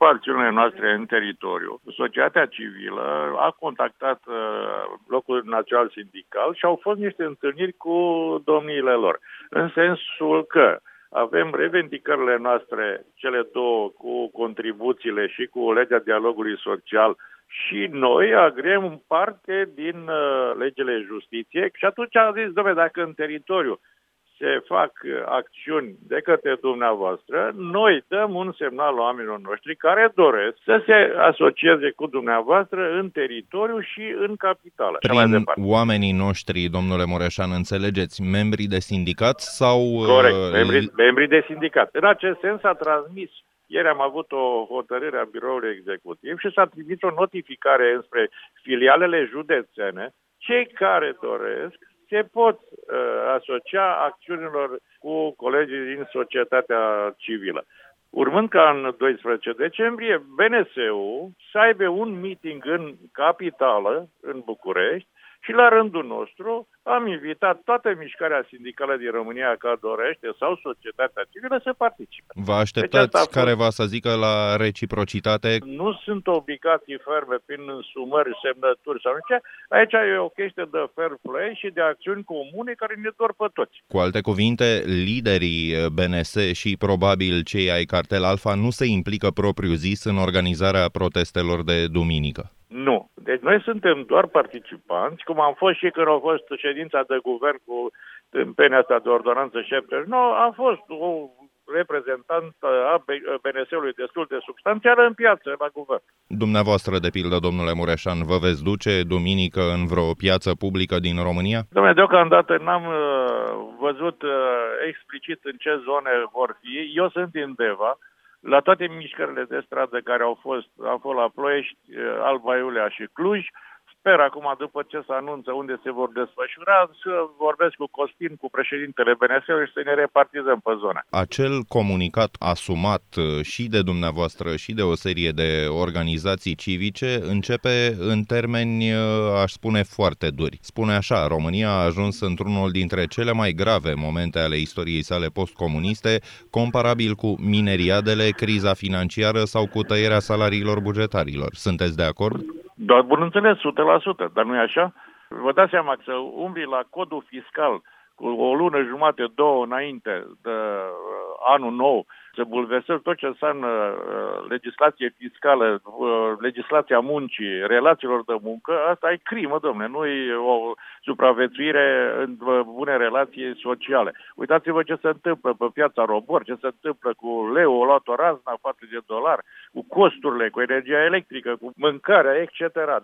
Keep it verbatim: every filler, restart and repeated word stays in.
după acțiunile noastre în teritoriu, societatea civilă a contactat Blocul Național Sindical și au fost niște întâlniri cu domniile lor, în sensul că avem revendicările noastre, cele două, cu contribuțiile și cu legea dialogului social, și noi agrem parte din uh, legile justiției. Și atunci am zis, dom'le, dacă în teritoriu se fac acțiuni de către dumneavoastră, noi dăm un semnal oamenilor noștri care doresc să se asocieze cu dumneavoastră în teritoriu și în capitală. Prin oamenii noștri, domnule Mureșan, înțelegeți, membrii de sindicat sau... Corect, membrii, membrii de sindicat. În acest sens a transmis. Ieri am avut o hotărâre a biroului executiv și s-a trimis o notificare înspre filialele județene. Cei care doresc se pot uh, asocia acțiunilor cu colegii din societatea civilă. Urmând ca în doisprezece decembrie, B N S-ul să aibă un meeting în capitală, în București, și la rândul nostru am invitat toată mișcarea sindicală din România care dorește sau societatea civilă să participe. Vă așteptați deci careva să zică la reciprocitate? Nu sunt obligații ferme prin însumări, semnături sau ce. Aici e o chestie de fair play și de acțiuni comune care ne dor pe toți. Cu alte cuvinte, liderii B N S și probabil cei ai Cartel Alfa nu se implică propriu zis în organizarea protestelor de duminică. Nu. Deci noi suntem doar participanți, cum am fost și când a fost ședința de guvern cu tâmpenia asta de ordonanță șaptezeci și nouă, am fost o reprezentant a B N S-ului destul de substanțială în piață, la guvern. Dumneavoastră, de pildă, domnule Mureșan, vă veți duce duminică în vreo piață publică din România? Dom'le, deocamdată n-am uh, văzut uh, explicit în ce zone vor fi. Eu sunt din Deva. La toate mișcările de stradă care au fost, au fost la Ploiești, Alba Iulia și Cluj, sper acum, după ce se anunță unde se vor desfășura, să vorbesc cu Costin, cu președintele B N S-ului și să ne repartizăm pe zona. Acel comunicat asumat și de dumneavoastră și de o serie de organizații civice începe în termeni, aș spune, foarte duri. Spune așa: România a ajuns într-unul dintre cele mai grave momente ale istoriei sale postcomuniste, comparabil cu mineriadele, criza financiară sau cu tăierea salariilor bugetarilor. Sunteți de acord? Doar, bun înțeles, o sută la sută, dar nu e așa? Vă dați seama că să umbli la codul fiscal cu o lună jumate, două înainte de uh, anul nou, să bulversezi tot ce înseamnă uh, legislație fiscală, uh, legislația muncii, relațiilor de muncă, asta e crimă, domne, nu e o supraviețuire în uh, bune relații sociale. Uitați-vă ce se întâmplă pe piața Robor, ce se întâmplă cu leu, o luat o razna față de dolar, cu costurile, cu energia electrică, cu mâncarea, et cetera.